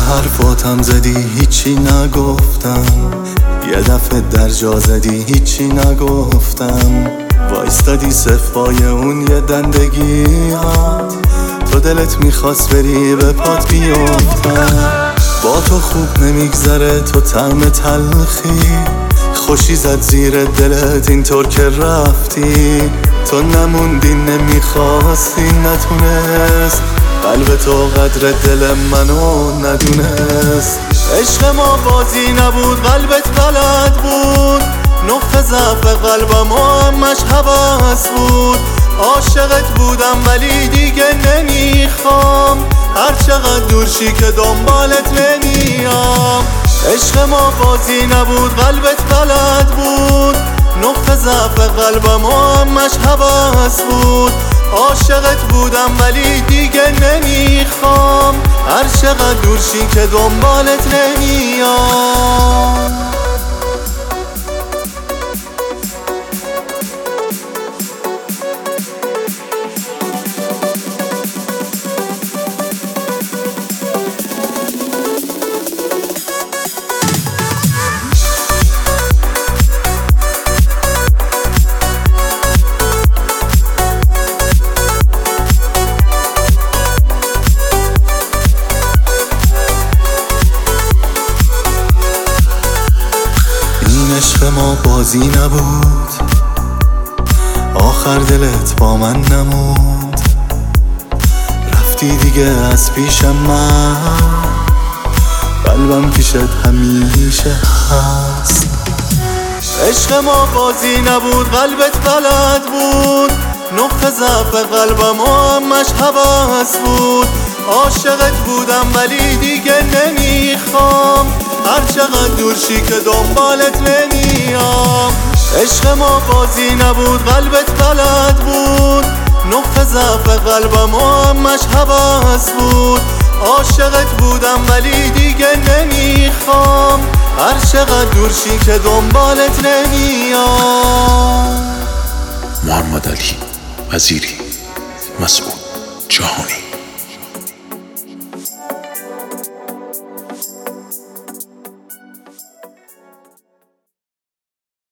حرفاتم زدی هیچی نگفتم، یه دفعه در جا زدی هیچی نگفتم. وایستادی صفای اون یه دندگیات، تو دلت میخواست بری به پات بیفتم. با تو خوب نمیگذره تو طعم تلخی، خوشی زد زیر دلت اینطور که رفتی. تو نموندی نمیخواستی نتونست، قلب تو قدر دل منو ندونست. عشق ما بازی نبود قلبت بلد بود، نقطه ضعف قلبم همش هوس بود. عاشقت بودم ولی دیگه نمیخوام، هر چقدر دور شی که دنبالت نمیام. عشق ما بازی نبود قلبت بلد بود، نقطه ضعف قلبم همش هوس بود. عاشقت بودم ولی دیگه نمیخوام، هر چقدر دور شی که دنبالت نمیام. عشق ما بازی نبود، آخر دلت با من نموند. رفتی دیگه از پیش من، قلبم پیشت همیشه هست. عشق ما بازی نبود قلبت بلد بود، نقطه ضعف قلبم همش هوس بود. عاشقت بودم ولی دیگه نمیخوام، هر چقدر دور شی که دنبالت نمیام. عشق ما بازی نبود قلبت بلد بود، نقطه ضعف قلبم همش هوس بود. عاشقت بودم ولی دیگه نمیخوام، هر چقدر دور شی که دنبالت نمیام. محمد علی وزیری، مسعود جهانی.